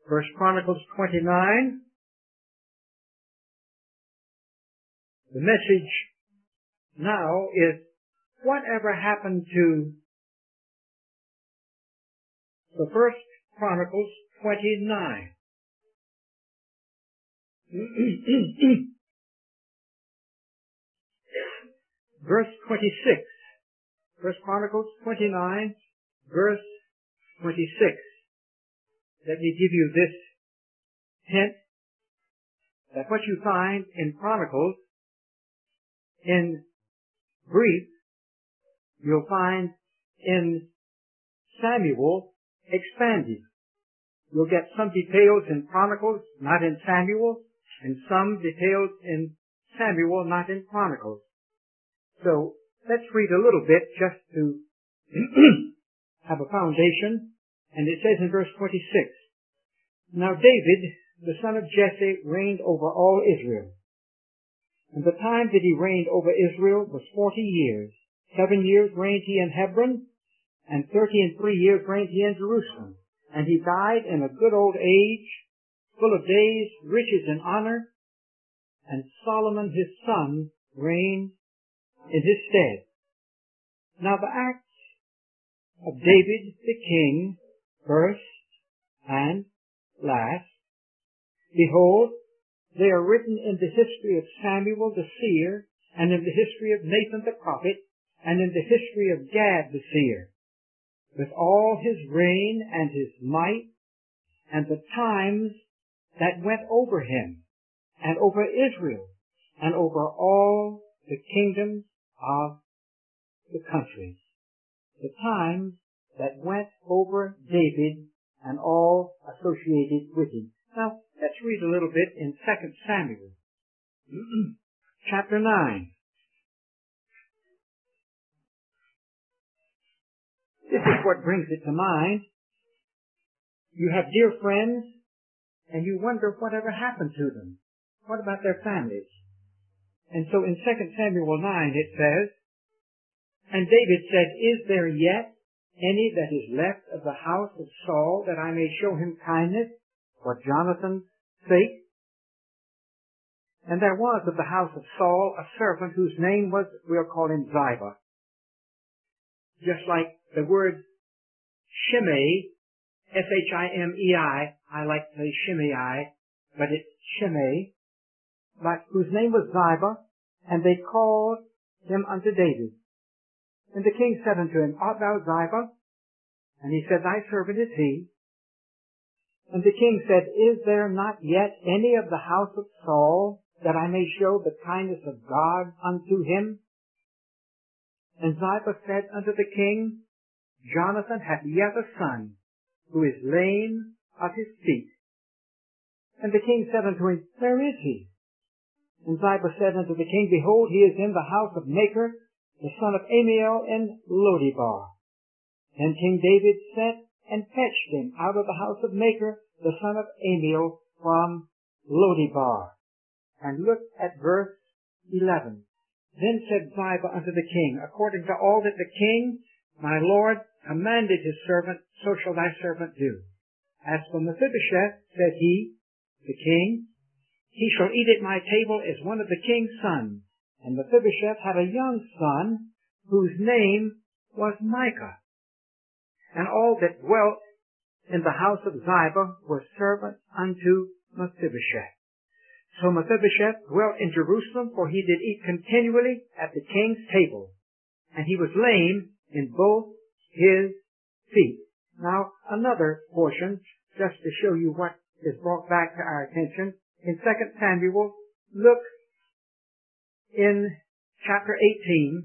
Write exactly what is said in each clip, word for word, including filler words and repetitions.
First Chronicles twenty-nine. The message now is, whatever happened to the First Chronicles twenty-nine? Verse twenty-six. First Chronicles twenty-nine, verse twenty-six. Let me give you this hint, that what you find in Chronicles, in brief, you'll find in Samuel expanded. You'll get some details in Chronicles, not in Samuel, and some details in Samuel, not in Chronicles. So let's read a little bit just to have a foundation. And it says in verse twenty-six, Now David, the son of Jesse, reigned over all Israel. And the time that he reigned over Israel was forty years. Seven years reigned he in Hebron, and thirty and three years reigned he in Jerusalem. And he died in a good old age, full of days, riches and honor. And Solomon his son reigned in his stead. Now the acts of David the king, first and last, behold, they are written in the history of Samuel the seer, and in the history of Nathan the prophet, and in the history of Gad the seer, with all his reign and his might, and the times that went over him, and over Israel, and over all the kingdoms of the countries. The times that went over David and all associated with him. Now, let's read a little bit in Second Samuel, chapter nine. This is what brings it to mind. You have dear friends, and you wonder whatever happened to them. What about their families? And so in Second Samuel nine it says, And David said, Is there yet any that is left of the house of Saul, that I may show him kindness for Jonathan's sake? And there was of the house of Saul a servant whose name was, we'll call him Ziba. Just like the word Shimei, S H I M E I, I like to say Shimei, but it's Shimei, but whose name was Ziba, and they called him unto David. And the king said unto him, Art thou Ziba? And he said, Thy servant is he. And the king said, Is there not yet any of the house of Saul, that I may show the kindness of God unto him? And Ziba said unto the king, Jonathan hath yet a son, who is lame of his feet. And the king said unto him, Where is he? And Ziba said unto the king, Behold, he is in the house of Machir, the son of Amiel in Lodebar. Then King David sent and fetched him out of the house of Machir, the son of Amiel, from Lodebar. And look at verse eleven. Then said Ziba unto the king, According to all that the king, my lord, commanded his servant, so shall thy servant do. As for Mephibosheth, said he, the king, he shall eat at my table as one of the king's sons. And Mephibosheth had a young son, whose name was Micah. And all that dwelt in the house of Ziba were servants unto Mephibosheth. So Mephibosheth dwelt in Jerusalem, for he did eat continually at the king's table. And he was lame in both his feet. Now, another portion, just to show you what is brought back to our attention, in Second Samuel, look in chapter eighteen.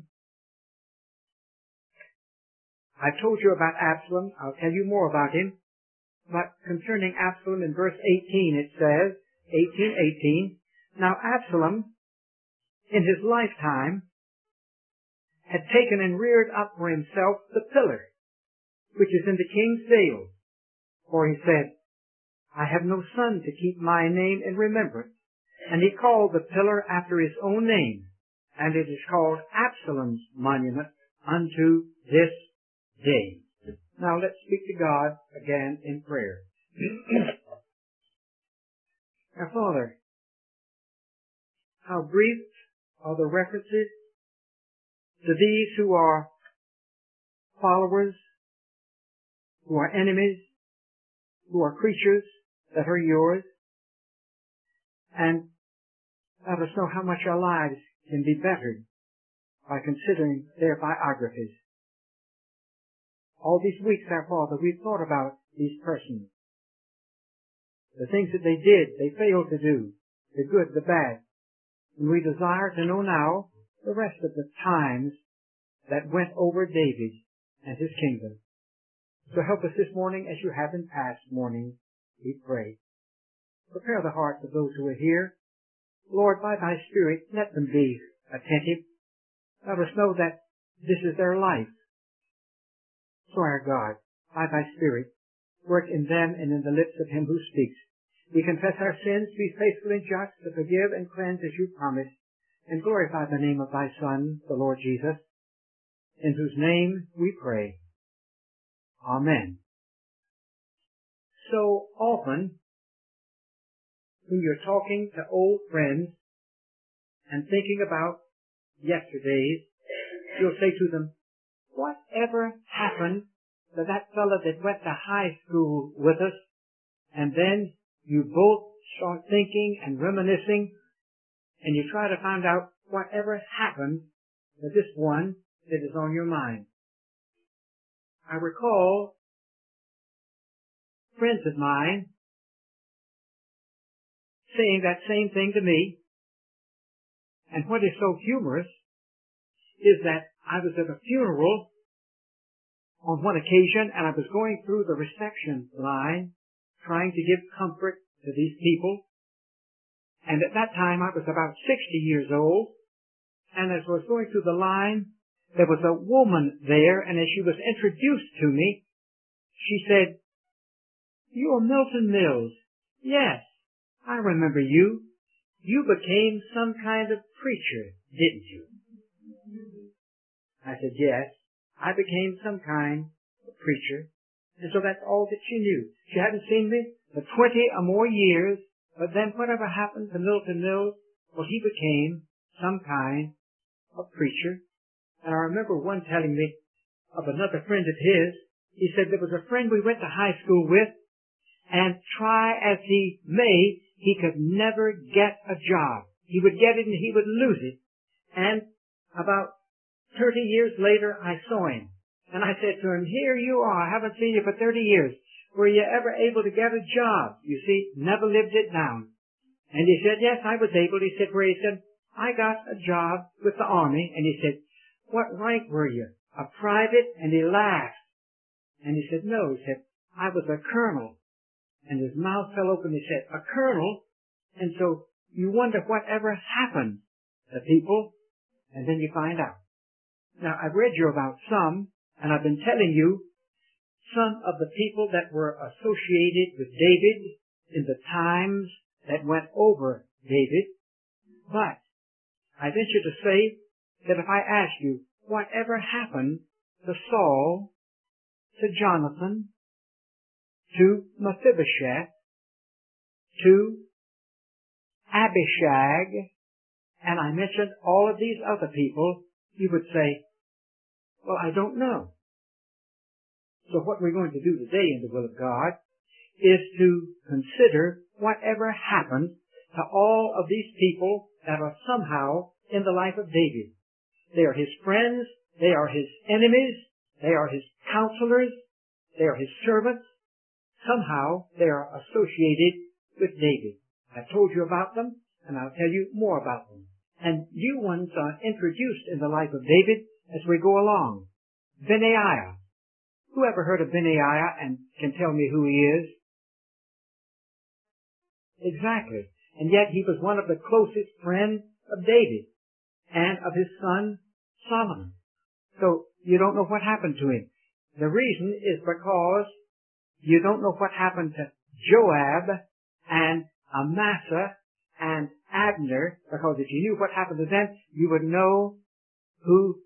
I've told you about Absalom. I'll tell you more about him. But concerning Absalom, in verse eighteen, it says, eighteen eighteen, Now Absalom, in his lifetime, had taken and reared up for himself the pillar, which is in the king's dale. For he said, I have no son to keep my name in remembrance. And he called the pillar after his own name, and it is called Absalom's monument unto this day. Now let's speak to God again in prayer. Now, Father, how brief are the references to these who are followers, who are enemies, who are creatures that are yours, and let us know how much our lives can be bettered by considering their biographies. All these weeks, our Father, we've thought about these persons, the things that they did, they failed to do, the good, the bad, and we desire to know now the rest of the times that went over David and his kingdom. So help us this morning as you have in past mornings, we pray. Prepare the hearts of those who are here. Lord, by thy Spirit, let them be attentive. Let us know that this is their life. So, our God, by thy Spirit, work in them and in the lips of him who speaks. We confess our sins, be faithful and just to forgive and cleanse as you promised, and glorify the name of thy Son, the Lord Jesus, in whose name we pray. Amen. So often, when you're talking to old friends and thinking about yesterdays, you'll say to them, whatever happened to that fellow that went to high school with us? And then you both start thinking and reminiscing, and you try to find out whatever happened to this one that is on your mind. I recall friends of mine saying that same thing to me, and what is so humorous is that I was at a funeral on one occasion, and I was going through the reception line trying to give comfort to these people. And at that time, I was about sixty years old, and as I was going through the line, there was a woman there, and as she was introduced to me, she said, "You are Milton Mills." "Yes, I remember you. You became some kind of preacher, didn't you?" I said, "Yes, I became some kind of preacher." And so that's all that she knew. She hadn't seen me for twenty or more years, but then whatever happened to Milton Mills, well, he became some kind of preacher. And I remember one telling me of another friend of his. He said there was a friend we went to high school with, and try as he may, he could never get a job. He would get it and he would lose it. And about thirty years later, I saw him. And I said to him, "Here you are. I haven't seen you for thirty years. Were you ever able to get a job?" You see, never lived it down. And he said, "Yes, I was able." He said, "Where?" He said, "I got a job with the Army." And he said, "What rank were you? A private?" And he laughed. And he said, "No." He said, "I was a colonel." And his mouth fell open. He said, "A colonel?" And so you wonder whatever happened to people, and then you find out. Now, I've read you about some, and I've been telling you some of the people that were associated with David in the times that went over David. But I venture to say that if I ask you, whatever happened to Saul, to Jonathan, to Mephibosheth, to Abishag, and I mentioned all of these other people, you would say, "Well, I don't know." So what we're going to do today in the will of God is to consider whatever happened to all of these people that are somehow in the life of David. They are his friends, they are his enemies, they are his counselors, they are his servants. Somehow they are associated with David. I've told you about them, and I'll tell you more about them. And new ones are introduced in the life of David as we go along. Benaiah. Who ever heard of Benaiah and can tell me who he is? Exactly. And yet he was one of the closest friends of David and of his son Solomon. So you don't know what happened to him. The reason is because you don't know what happened to Joab and Amasa and Abner, because if you knew what happened to them, you would know who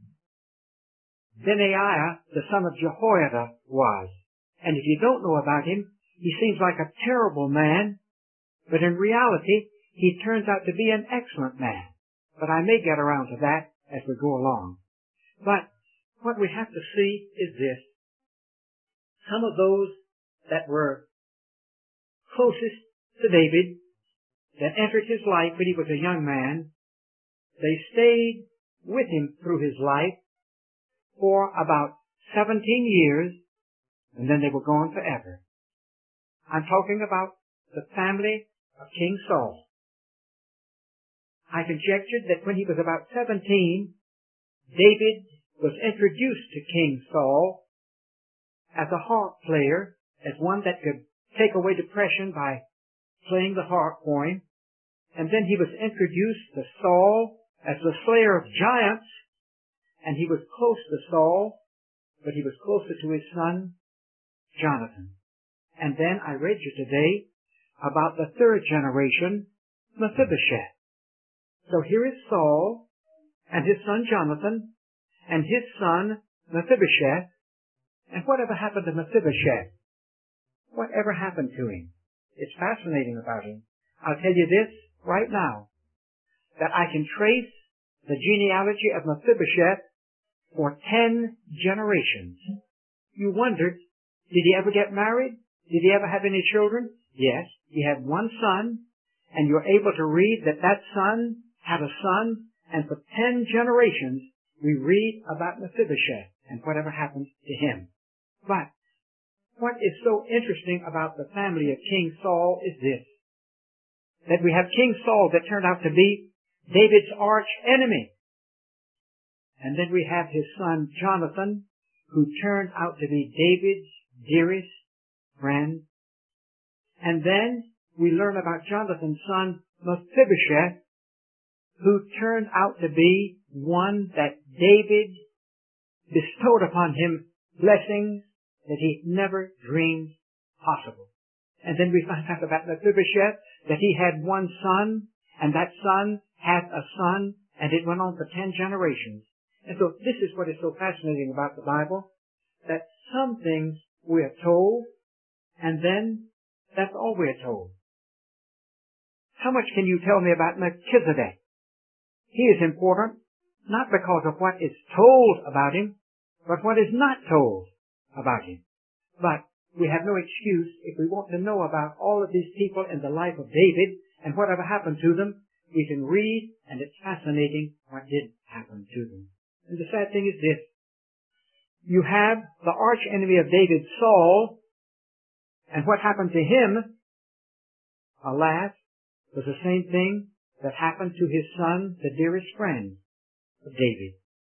Benaiah, the son of Jehoiada, was. And if you don't know about him, he seems like a terrible man, But in reality, he turns out to be an excellent man. But I may get around to that as we go along. But what we have to see is this. Some of those that were closest to David, that entered his life when he was a young man, they stayed with him through his life for about seventeen years, and then they were gone forever. I'm talking about the family of King Saul. I conjectured that when he was about seventeen, David was introduced to King Saul as a harp player, as one that could take away depression by playing the harp for him. And then he was introduced to Saul as the slayer of giants, and he was close to Saul, but he was closer to his son, Jonathan. And then I read you today about the third generation, Mephibosheth. So here is Saul and his son Jonathan and his son Mephibosheth. And whatever happened to Mephibosheth? Whatever happened to him? It's fascinating about him. I'll tell you this right now, that I can trace the genealogy of Mephibosheth for ten generations. You wondered, did he ever get married? Did he ever have any children? Yes, he had one son, and you're able to read that that son had a son, and for ten generations we read about Mephibosheth and whatever happened to him. But what is so interesting about the family of King Saul is this, that we have King Saul that turned out to be David's arch enemy. And then we have his son Jonathan, who turned out to be David's dearest friend. And then we learn about Jonathan's son Mephibosheth, who turned out to be one that David bestowed upon him blessings that he never dreamed possible. And then we find out about Mephibosheth, that he had one son, and that son had a son, and it went on for ten generations. And so this is what is so fascinating about the Bible, that some things we are told, and then that's all we are told. How much can you tell me about Melchizedek? He is important, not because of what is told about him, but what is not told about him. But we have no excuse if we want to know about all of these people in the life of David and whatever happened to them. We can read, and it's fascinating what did happen to them. And the sad thing is this. You have the arch enemy of David, Saul, and what happened to him, alas, was the same thing that happened to his son, the dearest friend of David.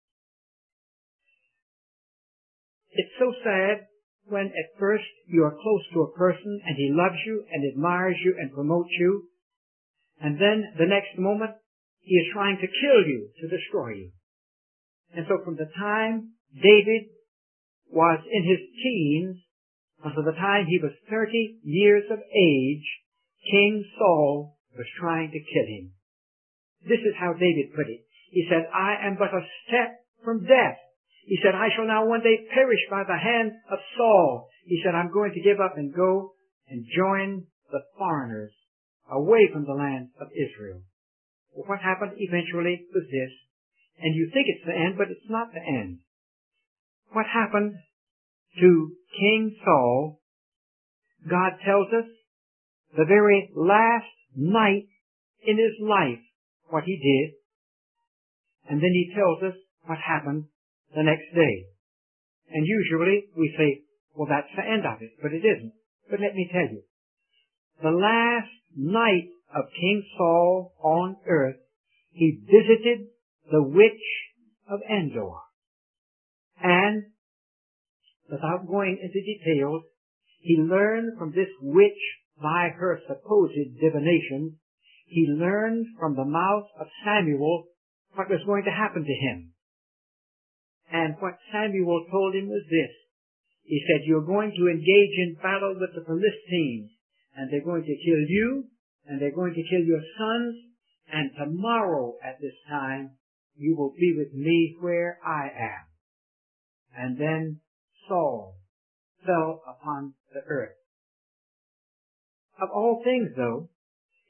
It's so sad when at first you are close to a person and he loves you and admires you and promotes you, and then the next moment he is trying to kill you, to destroy you. And so from the time David was in his teens until the time he was thirty years of age, King Saul was trying to kill him. This is how David put it. He said, I am but a step from death. He said, I shall now one day perish by the hand of Saul. He said, I'm going to give up and go and join the foreigners away from the land of Israel. Well, what happened eventually was this, and you think it's the end, but it's not the end. What happened to King Saul, God tells us the very last night in his life what he did, and then he tells us what happened the next day. And usually we say, well, that's the end of it, but it isn't. But let me tell you, the last night of King Saul on earth, he visited the witch of Endor. And without going into details, he learned from this witch by her supposed divination, he learned from the mouth of Samuel what was going to happen to him. And what Samuel told him was this. He said, you're going to engage in battle with the Philistines, and they're going to kill you, and they're going to kill your sons, and tomorrow at this time, you will be with me where I am. And then Saul fell upon the earth. Of all things, though,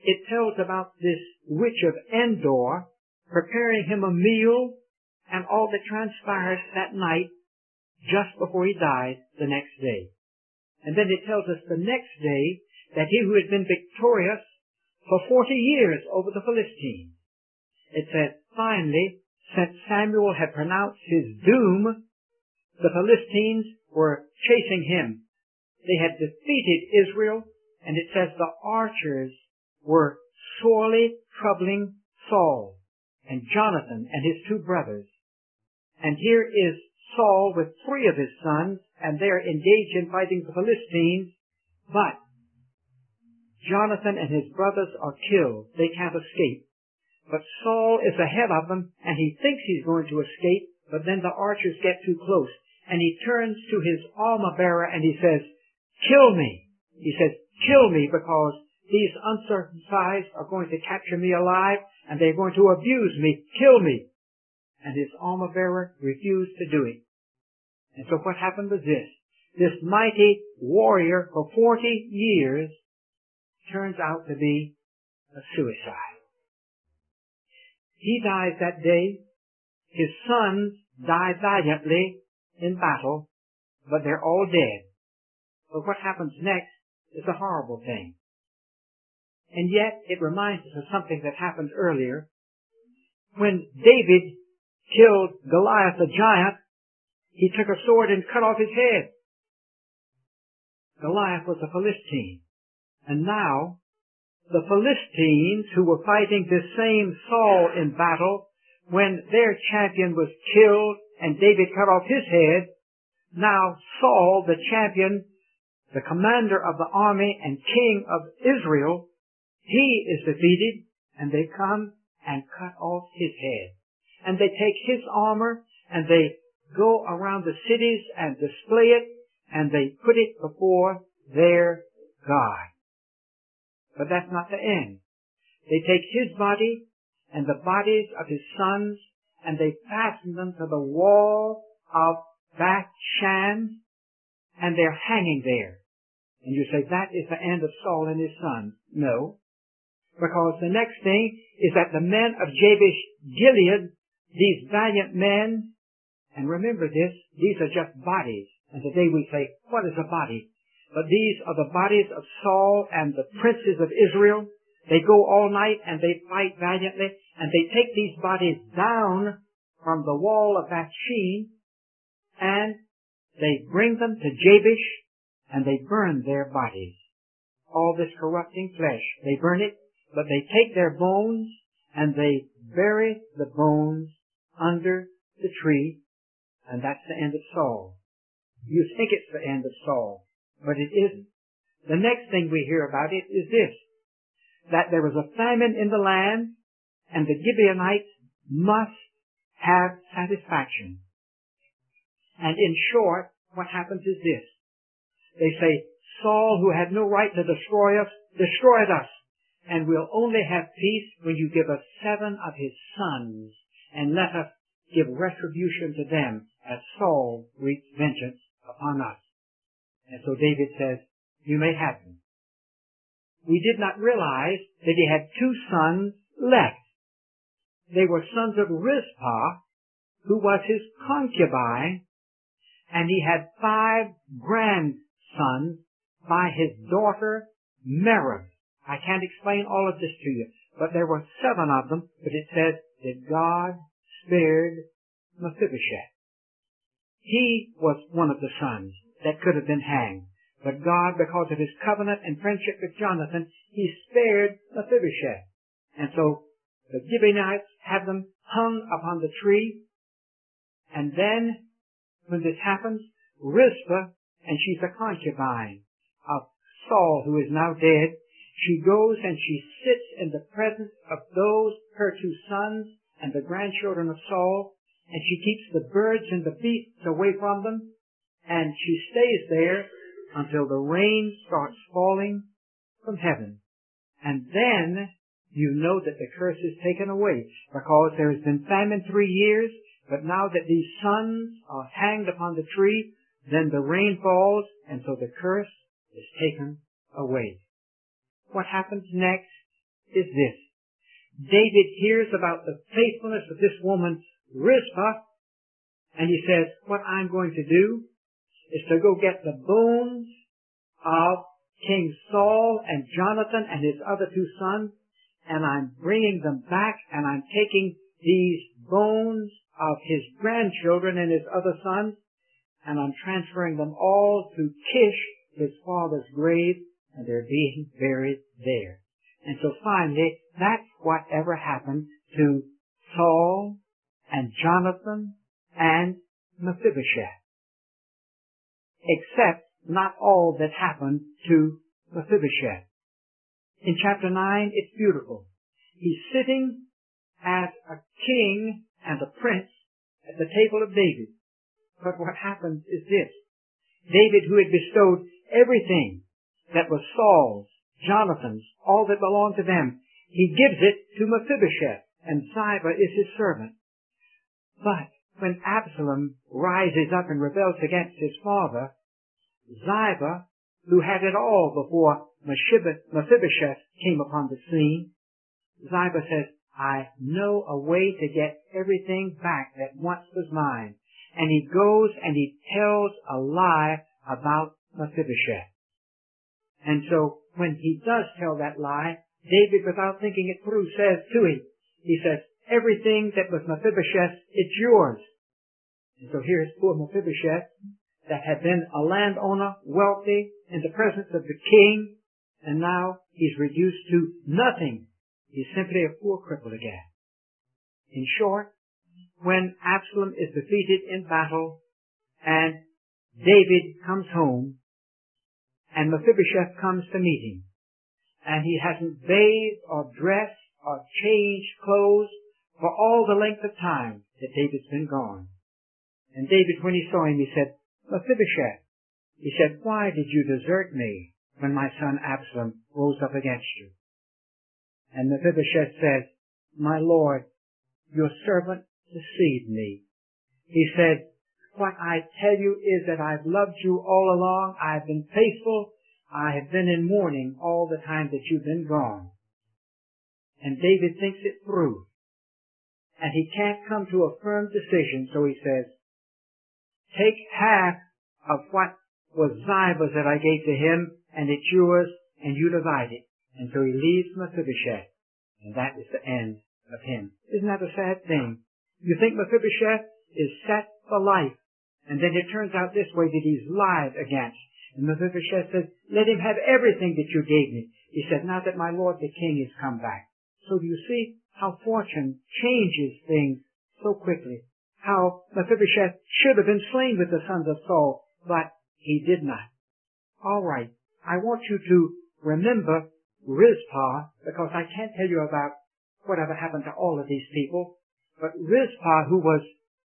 it tells about this witch of Endor preparing him a meal and all that transpires that night just before he died the next day. And then it tells us the next day that he who had been victorious for forty years over the Philistines, it says, finally, since Samuel had pronounced his doom, the Philistines were chasing him. They had defeated Israel, and it says the archers were sorely troubling Saul and Jonathan and his two brothers. And here is Saul with three of his sons, and they're engaged in fighting the Philistines, but Jonathan and his brothers are killed. They can't escape. But Saul is ahead of them, and he thinks he's going to escape, but then the archers get too close. And he turns to his armor-bearer and he says, kill me. He says, kill me, because these uncircumcised are going to capture me alive, and they're going to abuse me. Kill me. And his armor-bearer refused to do it. And so what happened was this. This mighty warrior for forty years turns out to be a suicide. He dies that day. His sons die valiantly in battle, but they're all dead. But what happens next is a horrible thing. And yet it reminds us of something that happened earlier. When David killed Goliath the giant, he took a sword and cut off his head. Goliath was a Philistine. And now, the Philistines, who were fighting this same Saul in battle, when their champion was killed and David cut off his head, now Saul, the champion, the commander of the army and king of Israel, he is defeated, and they come and cut off his head. And they take his armor, and they go around the cities and display it, and they put it before their God. But that's not the end. They take his body and the bodies of his sons, and they fasten them to the wall of Beth-shan, and they're hanging there. And you say, that is the end of Saul and his sons. No. Because the next thing is that the men of Jabesh Gilead, these valiant men, and remember this, these are just bodies. And today we say, what is a body? But these are the bodies of Saul and the princes of Israel. They go all night and they fight valiantly, and they take these bodies down from the wall of Beth-shan, and they bring them to Jabesh, and they burn their bodies. All this corrupting flesh, they burn it, but they take their bones and they bury the bones under the tree, and that's the end of Saul. You think it's the end of Saul, but it isn't. The next thing we hear about it is this, that there was a famine in the land, and the Gibeonites must have satisfaction. And in short, what happens is this. They say, Saul, who had no right to destroy us, destroyed us, and we'll only have peace when you give us seven of his sons, and let us give retribution to them, as Saul wreaks vengeance upon us. And so David says, you may have them. We did not realize that he had two sons left. They were sons of Rizpah, who was his concubine, and he had five grandsons by his daughter Merab. I can't explain all of this to you, but there were seven of them, but it says that God spared Mephibosheth. He was one of the sons that could have been hanged. But God, because of his covenant and friendship with Jonathan, he spared Mephibosheth. And so the Gibeonites have them hung upon the tree. And then, when this happens, Rizpah, and she's a concubine of Saul, who is now dead, she goes and she sits in the presence of those, her two sons, and the grandchildren of Saul, and she keeps the birds and the beasts away from them, and she stays there until the rain starts falling from heaven. And then you know that the curse is taken away, because there has been famine three years, but now that these sons are hanged upon the tree, then the rain falls, and so the curse is taken away. What happens next is this. David hears about the faithfulness of this woman, Rizpah, and he says, what I'm going to do is to go get the bones of King Saul and Jonathan and his other two sons, and I'm bringing them back, and I'm taking these bones of his grandchildren and his other sons, and I'm transferring them all to Kish, his father's grave, and they're being buried there. And so finally, that's whatever happened to Saul and Jonathan and Mephibosheth. Except not all that happened to Mephibosheth. In chapter nine, it's beautiful. He's sitting as a king and a prince at the table of David. But what happens is this. David, who had bestowed everything that was Saul's, Jonathan's, all that belonged to them, he gives it to Mephibosheth, and Ziba is his servant. But when Absalom rises up and rebels against his father, Ziba, who had it all before Mephibosheth came upon the scene, Ziba says, I know a way to get everything back that once was mine. And he goes and he tells a lie about Mephibosheth. And so when he does tell that lie, David, without thinking it through, says to him, he says, everything that was Mephibosheth, it's yours. And so here's poor Mephibosheth that had been a landowner, wealthy, in the presence of the king, and now he's reduced to nothing. He's simply a poor cripple again. In short, when Absalom is defeated in battle and David comes home and Mephibosheth comes to meet him, and he hasn't bathed or dressed or changed clothes for all the length of time that David's been gone. And David, when he saw him, he said, Mephibosheth, he said, why did you desert me when my son Absalom rose up against you? And Mephibosheth says, my lord, your servant deceived me. He said, what I tell you is that I've loved you all along. I've been faithful. I have been in mourning all the time that you've been gone. And David thinks it through. And he can't come to a firm decision, so he says, take half of what was Ziba's that I gave to him, and it's yours, and you divide it. And so he leaves Mephibosheth, and that is the end of him. Isn't that a sad thing? You think Mephibosheth is set for life, and then it turns out this way that he's lied against. And Mephibosheth says, let him have everything that you gave me. He said, now that my lord the king has come back. So do you see how fortune changes things so quickly? How Mephibosheth should have been slain with the sons of Saul, but he did not. All right, I want you to remember Rizpah, because I can't tell you about whatever happened to all of these people, but Rizpah, who was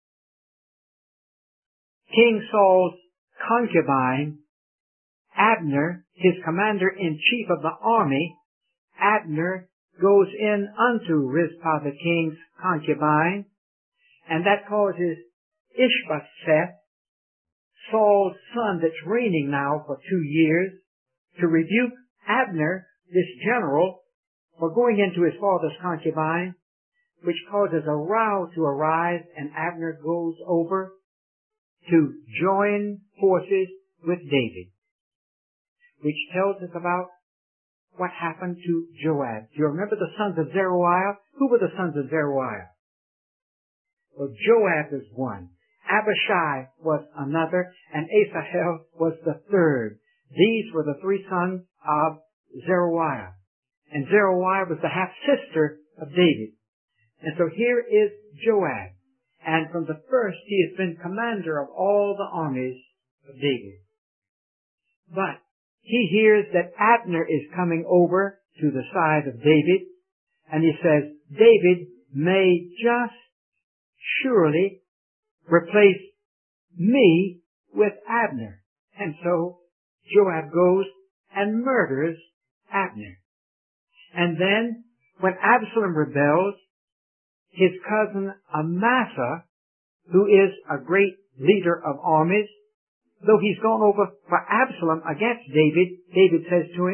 King Saul's concubine, Abner, his commander-in-chief of the army, Abner goes in unto Rizpah, the king's concubine, and that causes Ishbosheth, Saul's son that's reigning now for two years, to rebuke Abner, this general, for going into his father's concubine, which causes a row to arise, and Abner goes over to join forces with David, which tells us about what happened to Joab. Do you remember the sons of Zeruiah? Who were the sons of Zeruiah? Well, Joab was one. Abishai was another, and Asahel was the third. These were the three sons of Zeruiah. And Zeruiah was the half-sister of David. And so here is Joab. And from the first, he has been commander of all the armies of David. But he hears that Abner is coming over to the side of David, and he says, David may just surely replace me with Abner. And so Joab goes and murders Abner. And then when Absalom rebels, his cousin Amasa, who is a great leader of armies, though he's gone over for Absalom against David, David says to him,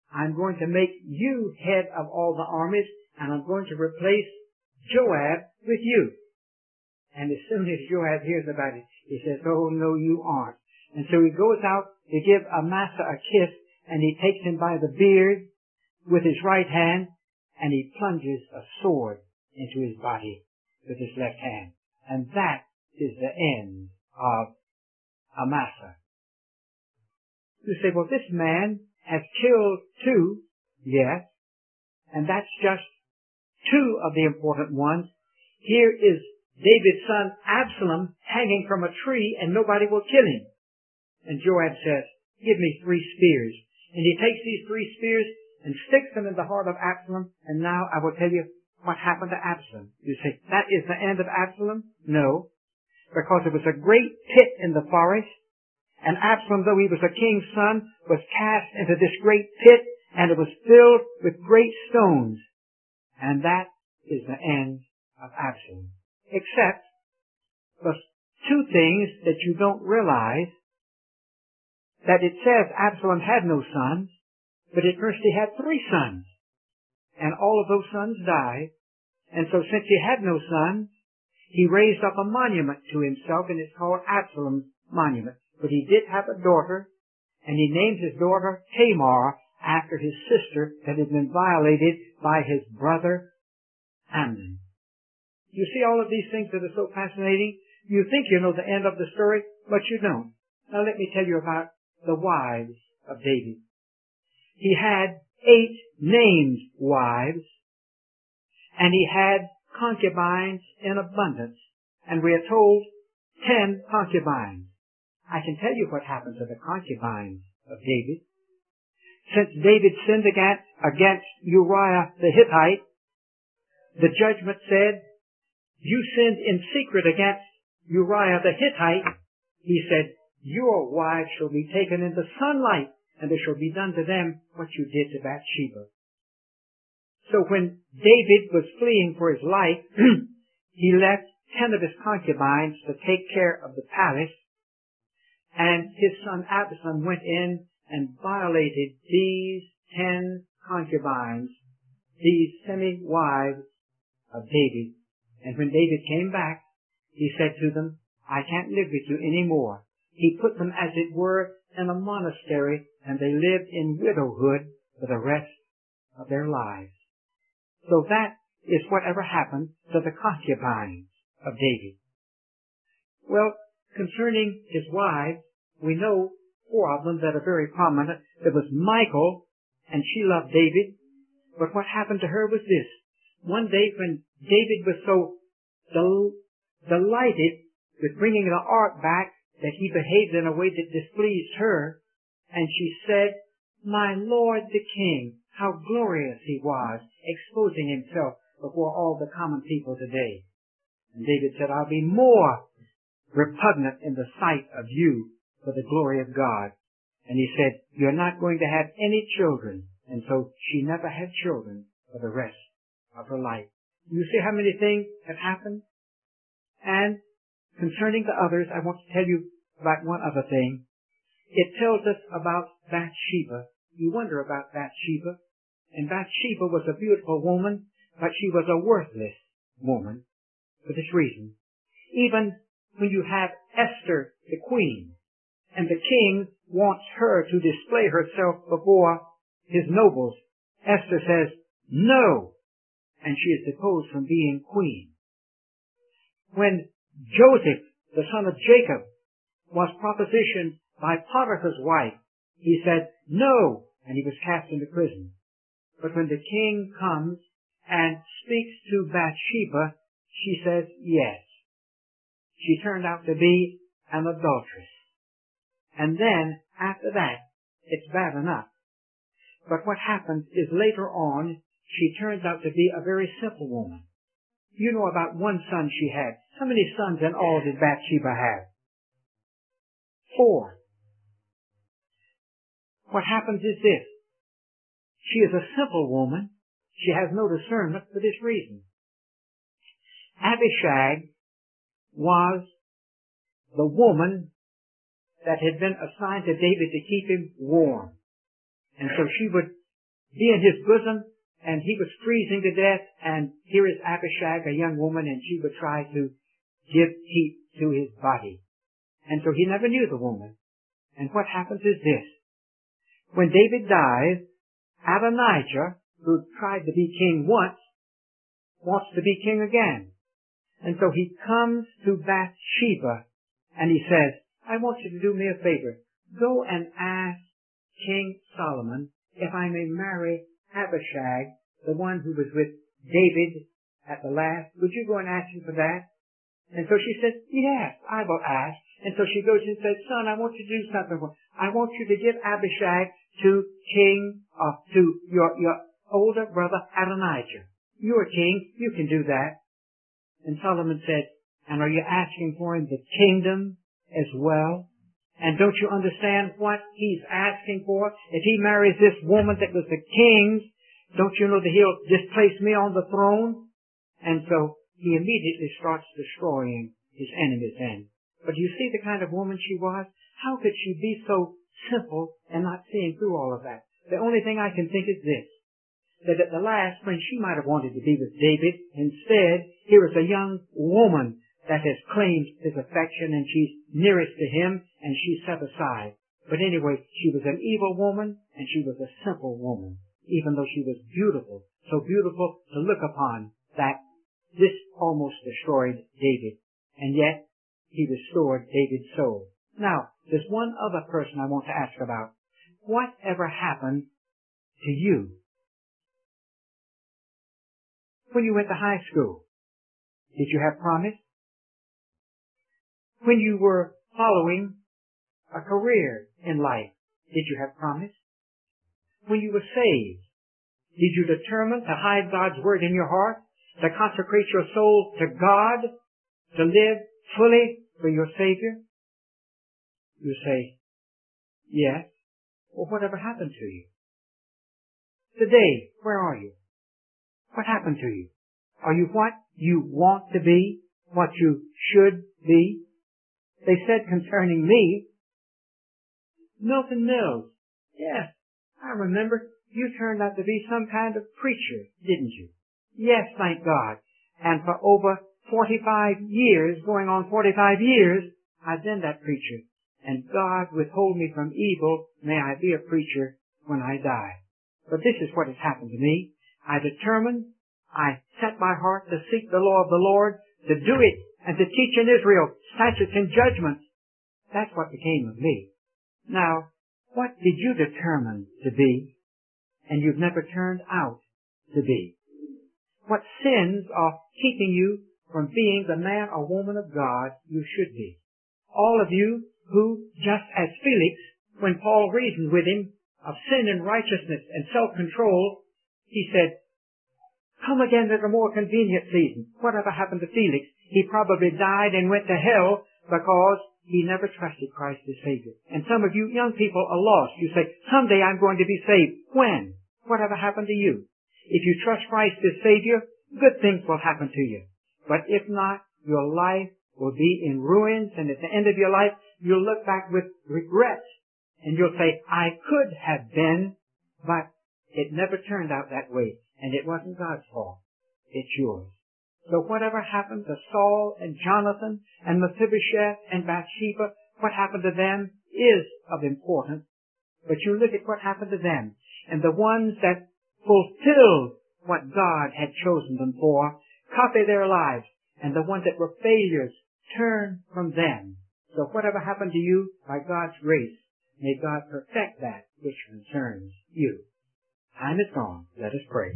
I'm going to make you head of all the armies, and I'm going to replace Joab with you. And as soon as Joab hears about it, he says, oh, no, you aren't. And so he goes out to give Amasa a kiss, and he takes him by the beard with his right hand, and he plunges a sword into his body with his left hand. And that is the end of Amasa. You say, well, this man has killed two. Yes. And that's just two of the important ones. Here is David's son Absalom hanging from a tree, and nobody will kill him. And Joab says, give me three spears. And he takes these three spears and sticks them in the heart of Absalom. And now I will tell you what happened to Absalom. You say, that is the end of Absalom? No. Because there was a great pit in the forest. And Absalom, though he was a king's son, was cast into this great pit, and it was filled with great stones. And that is the end of Absalom. Except the two things that you don't realize, that it says Absalom had no sons, but at first he had three sons. And all of those sons died. And so since he had no sons, he raised up a monument to himself, and it's called Absalom's monument. But he did have a daughter, and he named his daughter Tamar after his sister that had been violated by his brother Amnon. You see all of these things that are so fascinating? You think you know the end of the story, but you don't. Now let me tell you about the wives of David. He had eight named wives, and he had concubines in abundance. And we are told ten concubines. I can tell you what happened to the concubines of David. Since David sinned against, against Uriah the Hittite, the judgment said, you sinned in secret against Uriah the Hittite. He said, your wives shall be taken into sunlight, and there shall be done to them what you did to Bathsheba. So when David was fleeing for his life, he left ten of his concubines to take care of the palace, and his son Absalom went in and violated these ten concubines, these semi-wives of David. And when David came back, he said to them, I can't live with you anymore. He put them, as it were, in a monastery, and they lived in widowhood for the rest of their lives. So that is whatever happened to the concubines of David. Well, concerning his wives, we know four of them that are very prominent. There was Michal, and she loved David. But what happened to her was this. One day when David was so del- delighted with bringing the ark back that he behaved in a way that displeased her, and she said, my lord the king, how glorious he was, exposing himself before all the common people today. And David said, I'll be more repugnant in the sight of you for the glory of God. And he said, you're not going to have any children. And so she never had children for the rest of her life. You see how many things have happened? And concerning the others, I want to tell you about one other thing. It tells us about Bathsheba. You wonder about Bathsheba. And Bathsheba was a beautiful woman, but she was a worthless woman for this reason. Even when you have Esther the queen, and the king wants her to display herself before his nobles, Esther says, no, and she is deposed from being queen. When Joseph, the son of Jacob, was propositioned by Potiphar's wife, he said, no, and he was cast into prison. But when the king comes and speaks to Bathsheba, she says yes. She turned out to be an adulteress. And then, after that, it's bad enough. But what happens is later on, she turns out to be a very simple woman. You know about one son she had. How many sons in all did Bathsheba have? Four. What happens is this. She is a simple woman. She has no discernment for this reason. Abishag was the woman that had been assigned to David to keep him warm. And so she would be in his bosom, and he was freezing to death, and here is Abishag, a young woman, and she would try to give heat to his body. And so he never knew the woman. And what happens is this. When David dies, Adonijah, who tried to be king once, wants to be king again. And so he comes to Bathsheba, and he says, I want you to do me a favor. Go and ask King Solomon if I may marry Abishag, the one who was with David at the last. Would you go and ask him for that? And so she said, yes, I will ask. And so she goes and says, son, I want you to do something. I want you to give Abishag to King, uh, to your, your older brother Adonijah. You're king. You can do that. And Solomon said, and are you asking for him the kingdom as well? And don't you understand what he's asking for? If he marries this woman that was the king's, don't you know that he'll displace me on the throne? And so he immediately starts destroying his enemies then. But you see the kind of woman she was? How could she be so simple and not seeing through all of that? The only thing I can think is this, that at the last, when she might have wanted to be with David, instead, here is a young woman that has claimed his affection, and she's nearest to him, and she's set aside. But anyway, she was an evil woman, and she was a simple woman, even though she was beautiful, so beautiful to look upon that this almost destroyed David. And yet, he restored David's soul. Now, there's one other person I want to ask about. Whatever happened to you when you went to high school? Did you have promise? When you were following a career in life, did you have promise? When you were saved, did you determine to hide God's word in your heart, to consecrate your soul to God, to live fully for your Savior? You say, yes. Well, whatever happened to you? Today, where are you? What happened to you? Are you what you want to be? What you should be? They said concerning me, Milton Mills, yes, I remember you turned out to be some kind of preacher, didn't you? Yes, thank God. And for over forty-five years, going on forty-five years, I've been that preacher. And God withhold me from evil, may I be a preacher when I die. But this is what has happened to me. I determined, I set my heart to seek the law of the Lord, to do it, and to teach in Israel statutes and judgments. That's what became of me. Now, what did you determine to be, and you've never turned out to be? What sins are keeping you from being the man or woman of God you should be? All of you who, just as Felix, when Paul reasoned with him of sin and righteousness and self-control, he said, come again at a more convenient season. Whatever happened to Felix? He probably died and went to hell because he never trusted Christ as Savior. And some of you young people are lost. You say, someday I'm going to be saved. When? Whatever happened to you? If you trust Christ as Savior, good things will happen to you. But if not, your life will be in ruins, and at the end of your life, you'll look back with regrets, and you'll say, I could have been, but it never turned out that way, and it wasn't God's fault. It's yours. So whatever happened to Saul and Jonathan and Mephibosheth and Bathsheba, what happened to them is of importance. But you look at what happened to them, and the ones that fulfilled what God had chosen them for, copy their lives, and the ones that were failures, turn from them. So whatever happened to you, by God's grace, may God perfect that which concerns you. Time is gone. Let us pray.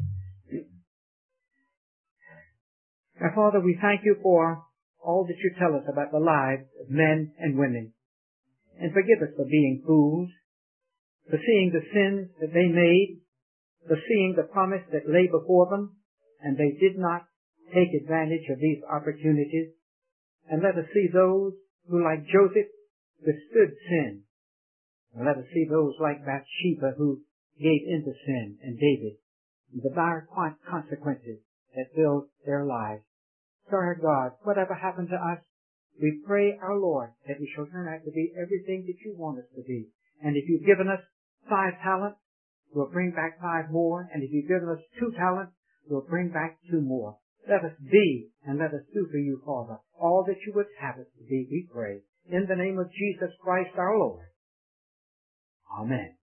Now, Father, we thank you for all that you tell us about the lives of men and women. And forgive us for being fools, for seeing the sins that they made, for seeing the promise that lay before them, and they did not take advantage of these opportunities. And let us see those who, like Joseph, withstood sin. And let us see those like Bathsheba who gave into sin, and David, and the dire consequences that filled their lives. So, our God, whatever happened to us, we pray, our Lord, that we shall turn out to be everything that you want us to be. And if you've given us five talents, we'll bring back five more. And if you've given us two talents, we'll bring back two more. Let us be and let us do for you, Father, all that you would have us to be, we pray. In the name of Jesus Christ our Lord. Amen.